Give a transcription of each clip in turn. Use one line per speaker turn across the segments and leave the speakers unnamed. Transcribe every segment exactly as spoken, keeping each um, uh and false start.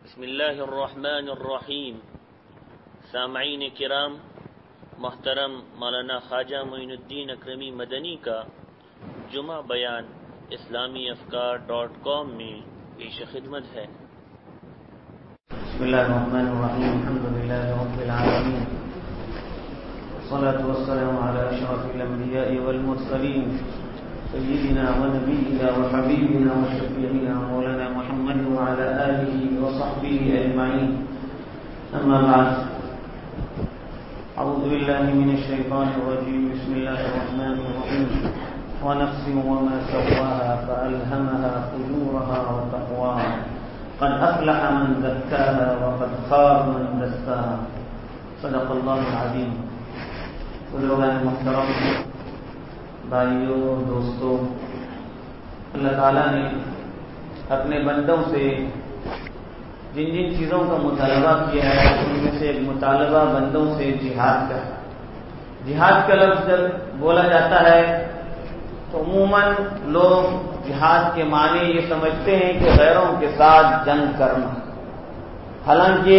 بسم اللہ الرحمن الرحیم. سامعین کرام، محترم مولانا خواجہ معین الدین اکرمی مدنی کا جمعہ بیان اسلامی افکار ڈاٹ کام میں پیش خدمت ہے.
بسم اللہ الرحمن الرحیم. الحمدللہ رب العالمین، والصلاة والسلام علی اشرف الانبیاء والمرسلین، سیدنا ونبینا وحبیبنا وشفیعنا مولانا محمد وعلى آلہ وصحبہ اجمعین. اما بعد، اعوذ باللہ من الشیطان الرجیم. بسم اللہ الرحمن الرحیم. ونفس وما سواها فألهمها فجورها وتقواها قد افلح من زكاها وقد خاب من دساها. صدق اللہ العظیم. بزرگان محترم، بھائیوں، دوستوں، اللہ تعالیٰ نے اپنے بندوں سے جن جن چیزوں کا مطالبہ کیا ہے ان میں سے ایک مطالبہ بندوں سے جہاد کا ہے. جہاد کا لفظ جب بولا جاتا ہے تو عموماً لوگ جہاد کے معنی یہ سمجھتے ہیں کہ غیروں کے ساتھ جنگ کرنا. حالانکہ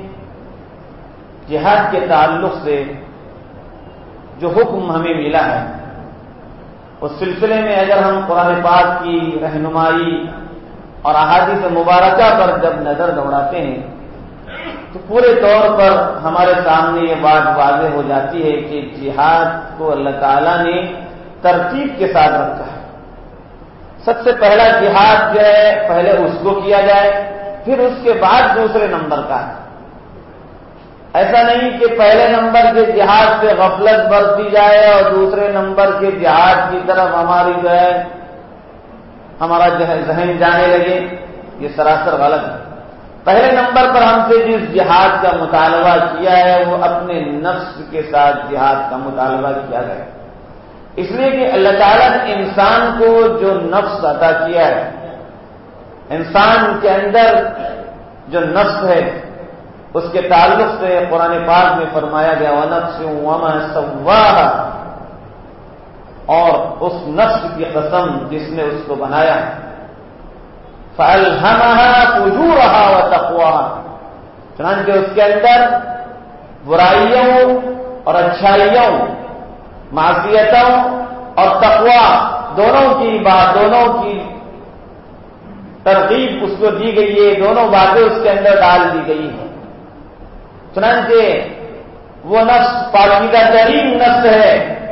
جہاد کے تعلق سے جو حکم ہمیں ملا ہے اس سلسلے میں اگر ہم قرآن پاک کی رہنمائی اور احادیث مبارکہ پر جب نظر دوڑاتے ہیں تو پورے طور پر ہمارے سامنے یہ بات واضح ہو جاتی ہے کہ جہاد کو اللہ تعالیٰ نے ترتیب کے ساتھ رکھا ہے. سب سے پہلا جہاد جو ہے پہلے اس کو کیا جائے، پھر اس کے بعد دوسرے نمبر کا ہے. ایسا نہیں کہ پہلے نمبر کے جہاد سے غفلت برتی جائے اور دوسرے نمبر کے جہاد کی طرف ہماری جو ہے ہمارا ذہن جانے لگے. یہ سراسر غلط ہے. پہلے نمبر پر ہم سے جس جہاد کا مطالبہ کیا ہے وہ اپنے نفس کے ساتھ جہاد کا مطالبہ کیا گیا، اس لیے کہ اللہ تعالیٰ نے انسان کو جو نفس عطا کیا ہے، انسان کے اندر جو نفس ہے اس کے تعلق سے قرآن پاک میں فرمایا گیا وَنَفْسٍ وَمَا سَوَّاهَا، اور اس نفس کی قسم جس نے اس کو بنایا. فَأَلْهَمَهَا فُجُورَهَا وَتَقْوَاهَا، چنانچہ اس کے اندر برائیوں اور اچھائیوں، معصیتوں اور تقویٰ دونوں کی بات دونوں کی ترغیب اس کو دی گئی ہے. دونوں باتیں اس کے اندر ڈال دی گئی ہیں. چنانچہ وہ نفس پاکیزہ ترین نفس ہے،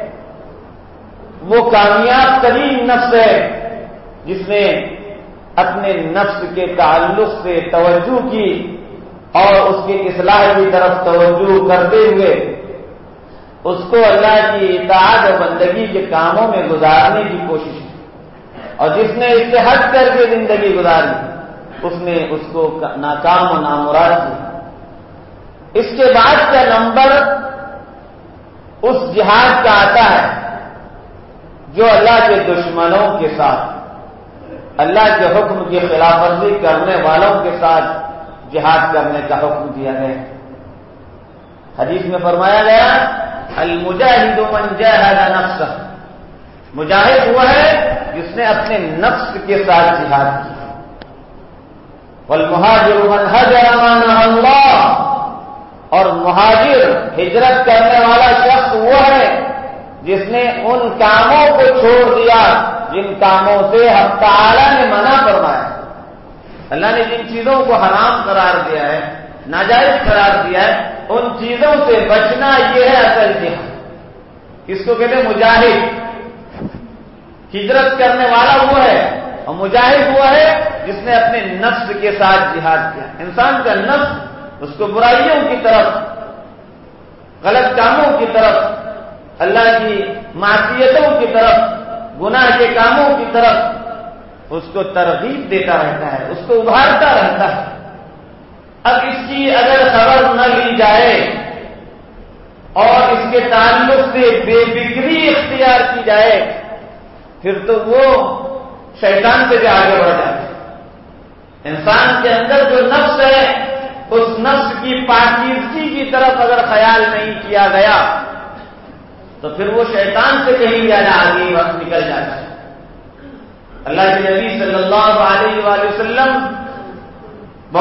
وہ کامیاب ترین نفس ہے جس نے اپنے نفس کے تعلق سے توجہ کی اور اس کی اصلاح کی طرف توجہ کرتے ہوئے اس کو اللہ کی اطاعت اور بندگی کے کاموں میں گزارنے کی کوشش کی، اور جس نے اس سے ہٹ کر کے زندگی گزاری اس نے اس کو ناکام و نامراد کی. اس کے بعد کا نمبر اس جہاد کا آتا ہے جو اللہ کے دشمنوں کے ساتھ، اللہ کے حکم کی خلاف ورزی کرنے والوں کے ساتھ جہاد کرنے کا حکم دیا گیا. حدیث میں فرمایا گیا المجاہد من جاہد نفسہ، مجاہد ہوا ہے جس نے اپنے نفس کے ساتھ جہاد کیا. والمہاجر من ہجر ما نہی اللہ، اور مہاجر ہجرت کرنے والا شخص وہ ہے جس نے ان کاموں کو چھوڑ دیا جن کاموں سے حق تعالی نے منع فرمایا. اللہ نے جن چیزوں کو حرام قرار دیا ہے، ناجائز قرار دیا ہے، ان چیزوں سے بچنا یہ ہے اصل جہاد. اس کو کہتے ہیں مجاہد. ہجرت کرنے والا وہ ہے اور مجاہد وہ ہے جس نے اپنے نفس کے ساتھ جہاد کیا. انسان کا نفس اس کو برائیوں کی طرف، غلط کاموں کی طرف، اللہ کی معصیتوں کی طرف، گناہ کے کاموں کی طرف اس کو ترغیب دیتا رہتا ہے، اس کو ابھارتا رہتا ہے. اب اس کی اگر خبر نہ لی جائے اور اس کے تعلق سے بے فکری اختیار کی جائے پھر تو وہ شیطان سے بھی آگے بڑھ جاتا ہے. انسان کے اندر جو نفس ہے اس نفس کی پاکیزگی کی طرف اگر خیال نہیں کیا گیا تو پھر وہ شیطان سے کہیں زیادہ آگے وقت نکل جاتا ہے. اللہ کے نبی صلی اللہ علیہ وآلہ وسلم بہت سے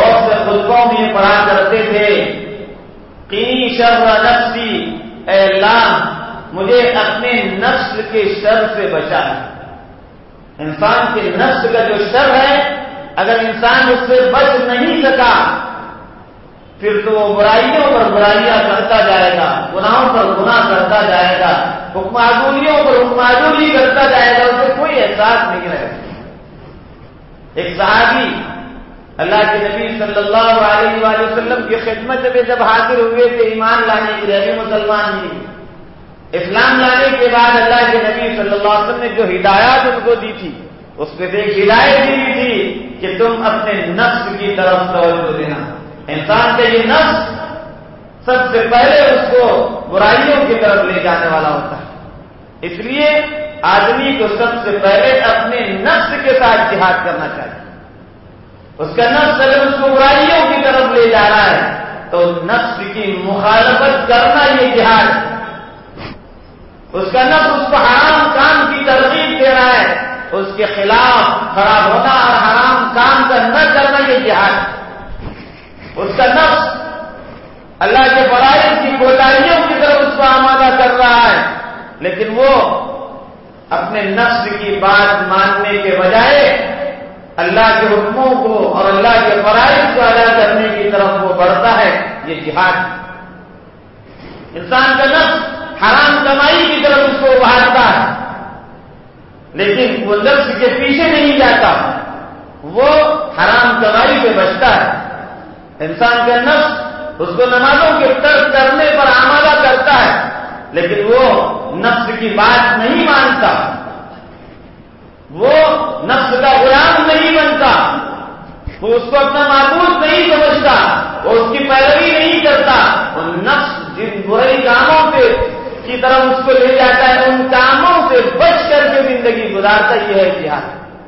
خطبوں میں یہ پڑھا کرتے تھے، قینی شر نفسی، اے اللہ مجھے اپنے نفس کے شر سے بچا ہے۔ انسان کے نفس کا جو شر ہے، اگر انسان اس سے بچ نہیں سکا پھر تو وہ برائیوں پر برائیاں کرتا جائے گا، گناہوں پر گناہ کرتا جائے گا، حکم عدولیوں پر حکم عدولی کرتا جائے گا، اسے کوئی احساس نہیں رہے گا۔ ایک صحابی اللہ کے نبی صلی اللہ علیہ وآلہ وسلم کی خدمت میں جب حاضر ہوئے تھے ایمان لانے کے لیے، مسلمان ہی اسلام لانے کے بعد اللہ کے نبی صلی اللہ علیہ وسلم نے جو ہدایات ان کو دی تھی اس میں سے ایک ہدایت دی تھی کہ تم اپنے نفس کی طرف توجہ دینا۔ انسان کا یہ نفس سب سے پہلے اس کو برائیوں کی طرف لے جانے والا ہوتا ہے، اس لیے آدمی کو سب سے پہلے اپنے نفس کے ساتھ جہاد کرنا چاہیے۔ اس کا نفس اگر اس کو برائیوں کی طرف لے جا رہا ہے تو نفس کی مخالفت کرنا یہ جہاد ہے۔ اس کا نفس اس کو حرام کام کی ترغیب دے رہا ہے، اس کے خلاف خراب ہونا اور حرام کام کا نہ کرنا یہ جہاد ہے۔ اس کا نفس اللہ کے فرائض کی کوتاہیوں کی طرف اس کو آمادہ کر رہا ہے، لیکن وہ اپنے نفس کی بات ماننے کے بجائے اللہ کے حکموں کو اور اللہ کے فرائض کو ادا کرنے کی طرف وہ بڑھتا ہے، یہ جہاد ہے۔ انسان کا نفس حرام کمائی کی طرف اس کو ابھارتا ہے، لیکن وہ نفس کے پیچھے نہیں جاتا، وہ حرام کمائی سے بچتا ہے۔ انسان کا نفس اس کو نمازوں کے ترک کرنے پر آمادہ کرتا ہے، لیکن وہ نفس کی بات نہیں مانتا، وہ نفس کا غلام نہیں بنتا، وہ اس کو اپنا معبود نہیں سمجھتا، وہ اس کی پیروی نہیں کرتا، وہ نفس جن برے کاموں سے کی طرف اس کو لے جاتا ہے ان کاموں سے بچ کر کے زندگی گزارتا، یہ ہے جہاد۔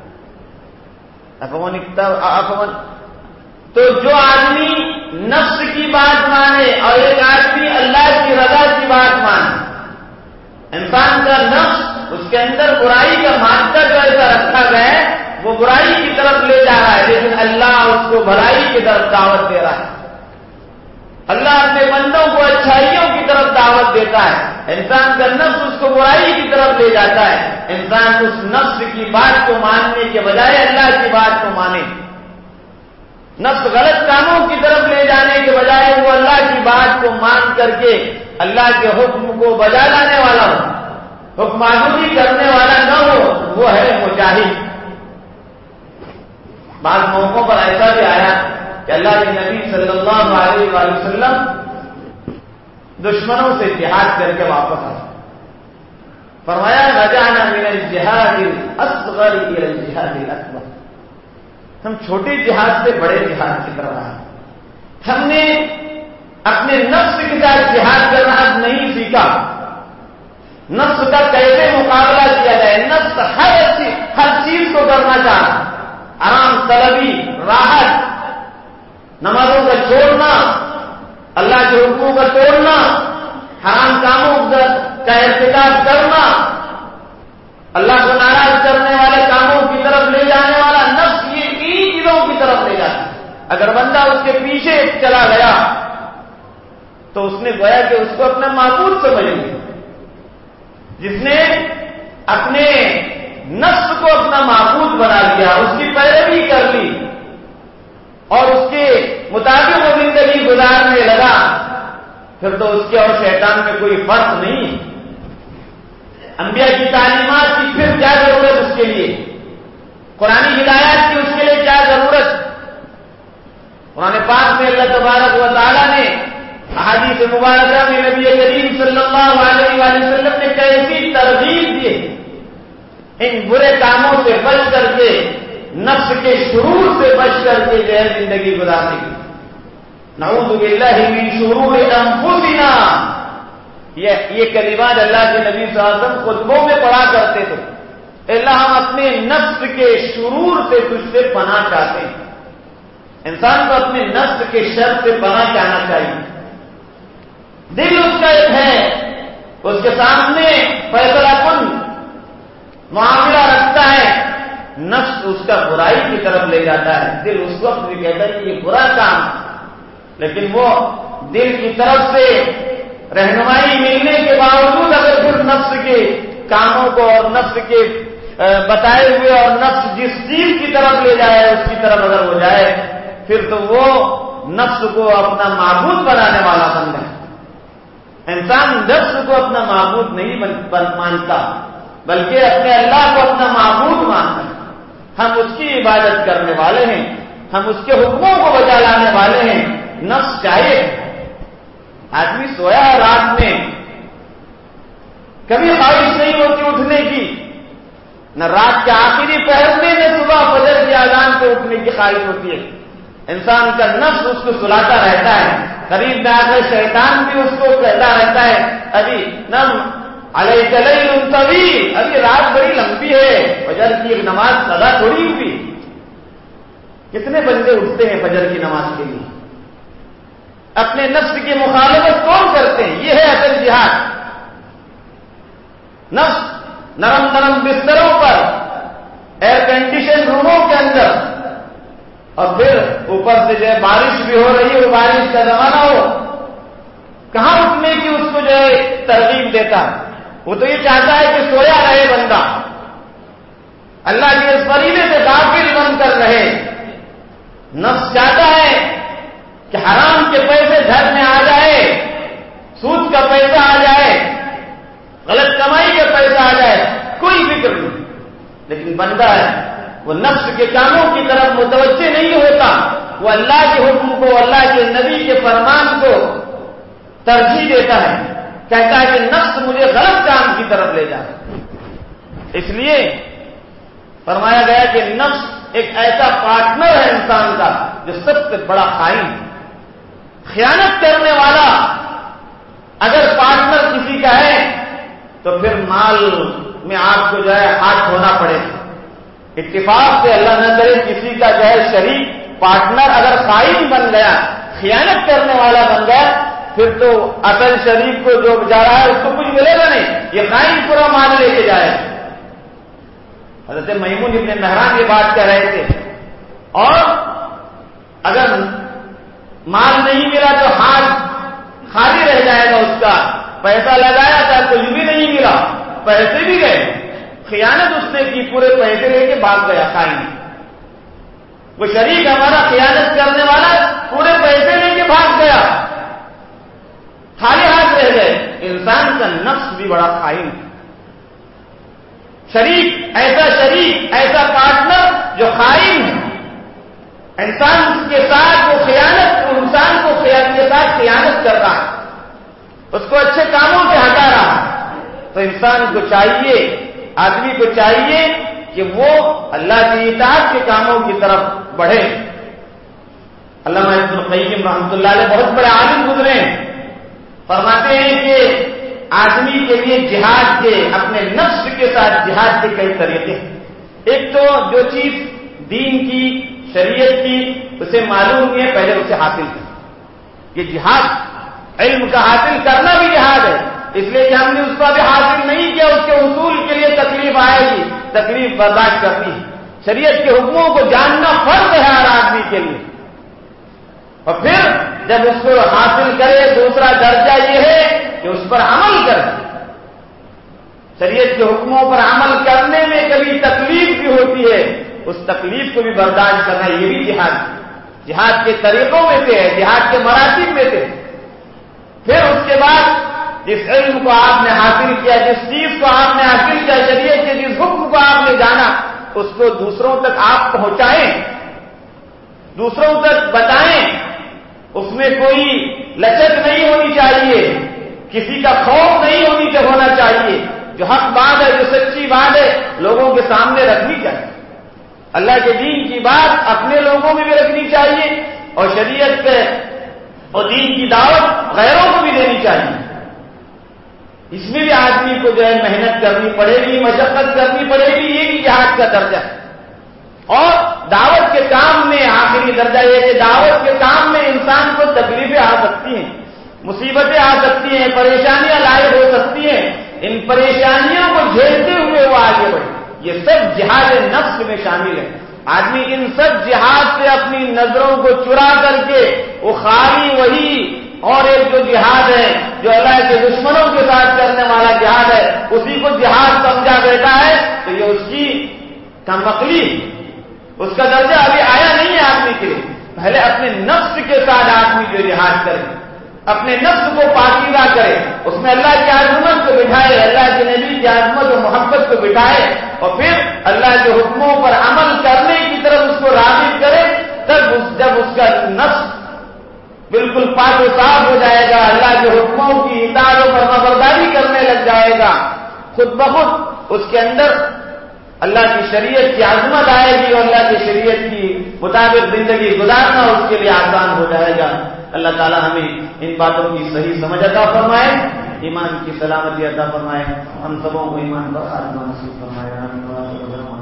تو جو آدمی نفس کی بات مانے اور ایک آدمی اللہ کی رضا کی بات مانے، انسان کا نفس اس کے اندر برائی کا مادہ جو ایسا رکھا گیا ہے وہ برائی کی طرف لے جا رہا ہے، لیکن اللہ اس کو بھلائی کی طرف دعوت دے رہا ہے۔ اللہ اپنے بندوں کو اچھائیوں کی طرف دعوت دیتا ہے، انسان کا نفس اس کو برائی کی طرف لے جاتا ہے۔ انسان اس نفس کی بات کو ماننے کے بجائے اللہ کی بات کو مانے، نفس غلط کاموں کی طرف لے جانے کے بجائے وہ اللہ کی بات کو مان کر کے اللہ کے حکم کو بجا لانے والا ہو، حکم عدولی کرنے والا نہ ہو، وہ ہے مجاہد۔ بعض موقعوں پر ایسا بھی آیا کہ اللہ کے نبی صلی اللہ علیہ وآلہ وسلم دشمنوں سے جہاد کر کے واپس آئے، فرمایا رجعنا من الجہاد الاصغر الى الجہاد الاکبر، ہم چھوٹے جہاد سے بڑے جہاد کی طرف آئے، ہم نے اپنے نفس کے ساتھ جہاد کرنا نہیں سیکھا، نفس کا کیسے مقابلہ کیا جائے۔ نفس ہر چیز ہر چیز کو کرنا چاہتا، آرام طلبی، راحت، نمازوں کا چھوڑنا، اللہ کے حکموں کا توڑنا، حرام کاموں کا ارتکاب کرنا، اللہ کو ناراض کرنے والے کاموں کی طرف لے جانے والا نفس یہ تین چیزوں کی طرف لے جاتا ہے۔ اگر بندہ اس کے پیچھے چلا گیا تو اس نے گویا کہ اس کو اپنا معبود سمجھ لیا، جس نے اپنے نفس کو اپنا معبود بنا لیا، اس کی پیروی کر لی اور اس کے مطابق وہ زندگی گزارنے لگا، پھر تو اس کے اور شیطان میں کوئی فرق نہیں۔ انبیاء کی تعلیمات کی پھر کیا ضرورت اس کے لیے، قرآنی ہدایات کی اس کے لیے کیا ضرورت۔ قرآن پاک میں اللہ تبارک و تعالیٰ نے احادیث مبارکہ میں نبی کریم صلی اللہ علیہ وآلہ وسلم نے کیسی ترغیب دی، ان برے کاموں سے بچ کر کے، نفس کے شرور سے بچ کر کے جو ہے زندگی گزارنے کی۔ نعوذ باللہ من شرور انفسنا، یہ یہ کلمات اللہ کے نبی صلی اللہ علیہ وسلم خطبوں میں پڑھا کرتے تھے، اللہ ہم اپنے نفس کے شرور سے تجھ سے پناہ چاہتے ہیں۔ انسان کو اپنے نفس کے شر سے پناہ چاہنا چاہیے۔ دل اس کا ایک ہے، اس کے سامنے فیصلہ کن معاملہ رکھتا ہے، نفس اس کا برائی کی طرف لے جاتا ہے، دل اس وقت بھی کہتا ہے کہ یہ برا کام، لیکن وہ دل کی طرف سے رہنمائی ملنے کے باوجود اگر پھر نفس کے کاموں کو اور نفس کے بتائے ہوئے اور نفس جس چیز کی طرف لے جائے اس کی طرف اگر ہو جائے، پھر تو وہ نفس کو اپنا معبود بنانے والا بن گیا۔ انسان نفس کو اپنا معبود نہیں مانتا بلکہ اپنے اللہ کو اپنا معبود مانتا ہے۔ ہم اس کی عبادت کرنے والے ہیں، ہم اس کے حکموں کو بجا لانے والے ہیں۔ نفس چاہے آدمی سویا ہے رات میں، کبھی خواہش نہیں ہوتی اٹھنے کی، نہ رات کے آخری پہر میں نہ صبح فجر کی اذان پہ اٹھنے کی خواہش ہوتی ہے۔ انسان کا نفس اس کو سلاتا رہتا ہے، قریب میں آ کر شیطان بھی اس کو کہتا رہتا ہے ابھی نم علیک لیل طویل، ابھی رات بڑی لمبی ہے، فجر کی ایک نماز قضا تھوڑی ہوئی۔ کتنے بندے اٹھتے ہیں فجر کی نماز کے لیے؟ اپنے نفس کی مخالفت کون کرتے ہیں؟ یہ ہے اصل جہاد۔ نفس نرم نرم بستروں پر، ایئر کنڈیشن روموں کے اندر، اور پھر اوپر سے جو ہے بارش بھی ہو رہی ہو، بارش کا زمانہ ہو، کہاں اٹھنے کی اس کو جو ہے ترغیب دیتا ہے؟ وہ تو یہ چاہتا ہے کہ سویا رہے بندہ، اللہ کے اس فریضے سے غافل بن کر رہے۔ نفس چاہتا ہے کہ حرام کے پیسے گھر میں آ جائے، سود کا پیسہ آ جائے، غلط کمائی کا پیسہ آ جائے، کوئی فکر نہیں، لیکن بندہ ہے وہ نفس کے کاموں کی طرف متوجہ نہیں ہوتا، وہ اللہ کے حکم کو، اللہ کے نبی کے فرمان کو ترجیح دیتا ہے، کہتا ہے کہ نفس مجھے غلط کام کی طرف لے جائے۔ اس لیے فرمایا گیا کہ نفس ایک ایسا پارٹنر ہے انسان کا جو سب سے بڑا خائن، خیانت کرنے والا اگر پارٹنر کسی کا ہے تو پھر مال میں آپ کو جو ہے ہاتھ دھونا پڑے گا۔ اتفاق سے اللہ نہ کرے کسی کا جو ہے شریک پارٹنر اگر خائن بن گیا، خیانت کرنے والا بن گیا، پھر تو اصل شریک کو جو جا رہا ہے اس کو کچھ ملے گا نہیں، یہ خائن پورا مال لے کے جائے۔ حضرت میمون ابن مہران یہ بات کہہ رہے تھے، اور اگر مال نہیں ملا تو ہاتھ خالی رہ جائے گا، اس کا پیسہ لگایا تھا تو یہ بھی نہیں ملا، پیسے بھی گئے، خیانت اس نے کی، پورے پیسے لے کے بھاگ گیا خائن۔ وہ شریک ہمارا خیانت کرنے والا پورے پیسے لے کے بھاگ گیا، خالی ہاتھ رہ گئے۔ انسان کا نفس بھی بڑا خائن ہے۔ شریک ایسا شریک ایسا پارٹنر جو خائن ہے، انسان کے ساتھ وہ خیانت، انسان کو خیانت کے ساتھ خیانت کر رہا ہے، اس کو اچھے کاموں سے ہٹا رہا ہے، تو انسان کو چاہیے، آدمی کو چاہیے کہ وہ اللہ کی اطاعت کے کاموں کی طرف بڑھے۔ علامہ ابن القیم رحمۃ اللہ علیہ بہت بڑے عالم گزرے ہیں، فرماتے ہیں کہ آدمی کے لیے جہاد کے، اپنے نفس کے ساتھ جہاد کے کئی طریقے ہیں۔ ایک تو جو چیز دین کی، شریعت کی اسے معلوم نہیں ہے، پہلے اسے حاصل کریں، یہ جہاد، علم کا حاصل کرنا بھی جہاد ہے۔ اس لیے کہ ہم نے اس کو ابھی حاصل نہیں کیا، اس کے حصول کے لیے تکلیف آئے گی، تکلیف برداشت کرنی ہے۔ شریعت کے حکموں کو جاننا فرض ہے ہر آدمی کے لیے، اور پھر جب اس کو حاصل کرے، دوسرا درجہ یہ ہے کہ اس پر عمل کرے۔ شریعت کے حکموں پر عمل کرنے میں کبھی تکلیف بھی ہوتی ہے، اس تکلیف کو بھی برداشت کرنا، یہ بھی جہاد جہاد کے طریقوں میں سے ہے، جہاد کے مراتب میں سے۔ پھر اس کے بعد جس علم کو آپ نے حاصل کیا، جس چیز کو آپ نے حاصل کیا، شریعت کے جس حکم کو آپ نے جانا، اس کو دوسروں تک آپ پہنچائیں، دوسروں تک بتائیں۔ اس میں کوئی لچک نہیں ہونی چاہیے، کسی کا خوف نہیں ہونی ہونا چاہیے، جو حق بات ہے، جو سچی بات ہے، لوگوں کے سامنے رکھنی چاہیے۔ اللہ کے دین کی بات اپنے لوگوں میں بھی رکھنی چاہیے، اور شریعت کے اور دین کی دعوت غیروں کو بھی دینی چاہیے۔ اس میں بھی آدمی کو جو ہے محنت کرنی پڑے گی، مشقت کرنی پڑے گی، یہ بھی جہاد کا درجہ ہے۔ اور دعوت کے کام میں آخری درجہ یہ کہ دعوت کے کام میں انسان کو تکلیفیں آ سکتی ہیں، مصیبتیں آ سکتی ہیں، پریشانیاں لاحق ہو سکتی ہیں، ان پریشانیوں کو جھیلتے ہوئے وہ آگے بڑھے، یہ سب جہاد نفس میں شامل ہے. آدمی ان سب جہاد سے اپنی نظروں کو چرا کر کے وہ خالی وہی اور ایک جو جہاد ہے جو اللہ کے دشمنوں کے ساتھ کرنے والا جہاد ہے اسی کو جہاد سمجھا بیٹھا ہے تو یہ اس کی کمعقلی، اس کا درجہ ابھی آیا نہیں ہے آدمی کے لیے. پہلے اپنے نفس کے ساتھ آدمی جو جہاد کرے، اپنے نفس کو پاکیزہ کرے، اس میں اللہ کی عظمت کو بٹھائے، اللہ کے نبی کی عظمت و محبت کو بٹھائے اور پھر اللہ کے حکموں پر عمل کرنے کی طرف اس کو راغب کرے. تب اس جب اس کا نفس بالکل پاک و صاف ہو جائے گا، اللہ کے حکموں کی اطاعت و فرمانبرداری کرنے لگ جائے گا، خود بخود اس کے اندر اللہ کی شریعت کی عظمت آئے گی اور اللہ کی شریعت کی مطابق زندگی گزارنا اس کے لیے آسان ہو جائے گا. اللہ تعالی ہمیں ان باتوں کی صحیح سمجھ عطا فرمائے، ایمان کی سلامتی عطا فرمائے، ہم سبوں کو ایمان پر خاتمہ نصیب فرمائے.